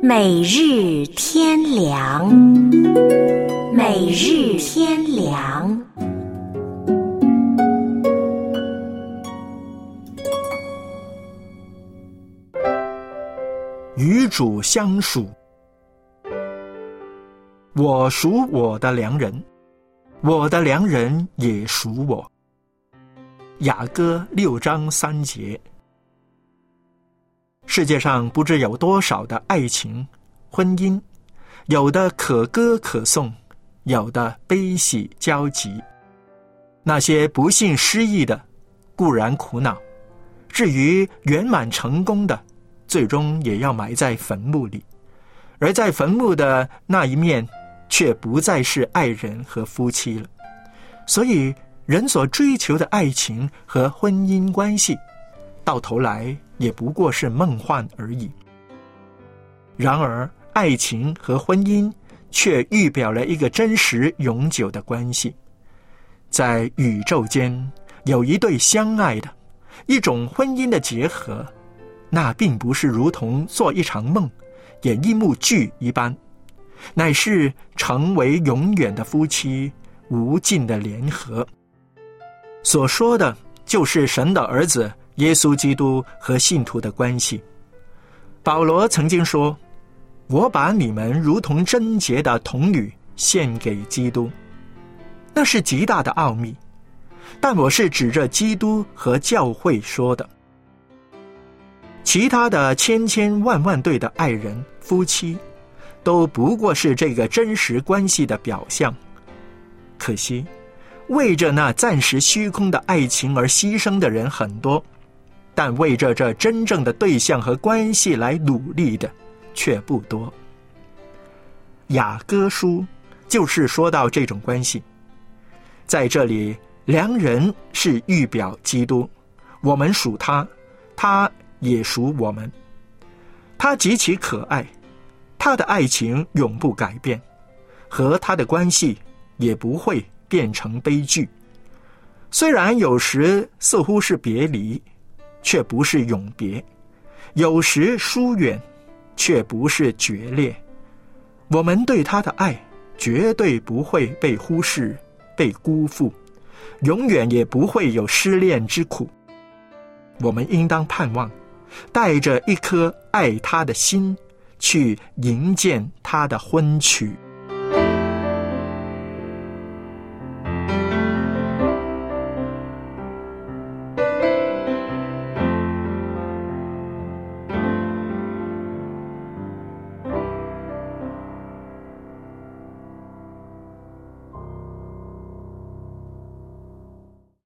每日天良，每日天良。 与主相属，我属我的良人，我的良人也属我。雅歌6章3节。世界上不知有多少的爱情、婚姻，有的可歌可颂，有的悲喜交集。那些不幸失意的固然苦恼，至于圆满成功的，最终也要埋在坟墓里，而在坟墓的那一面却不再是爱人和夫妻了。所以人所追求的爱情和婚姻关系，到头来也不过是梦幻而已。然而爱情和婚姻却预表了一个真实永久的关系。在宇宙间有一对相爱的，一种婚姻的结合，那并不是如同做一场梦，演一幕剧一般，乃是成为永远的夫妻，无尽的联合。所说的就是神的儿子耶稣基督和信徒的关系。保罗曾经说，我把你们如同贞洁的童女献给基督。那是极大的奥秘，但我是指着基督和教会说的。其他的千千万万对的爱人、夫妻，都不过是这个真实关系的表象。可惜，为着那暂时虚空的爱情而牺牲的人很多，但为着这真正的对象和关系来努力的却不多。雅歌书就是说到这种关系。在这里，良人是预表基督，我们属他，他也属我们。他极其可爱，他的爱情永不改变，和他的关系也不会变成悲剧。虽然有时似乎是别离，却不是永别；有时疏远，却不是决裂。我们对他的爱绝对不会被忽视、被辜负，永远也不会有失恋之苦。我们应当盼望，带着一颗爱他的心，去迎见他的婚娶。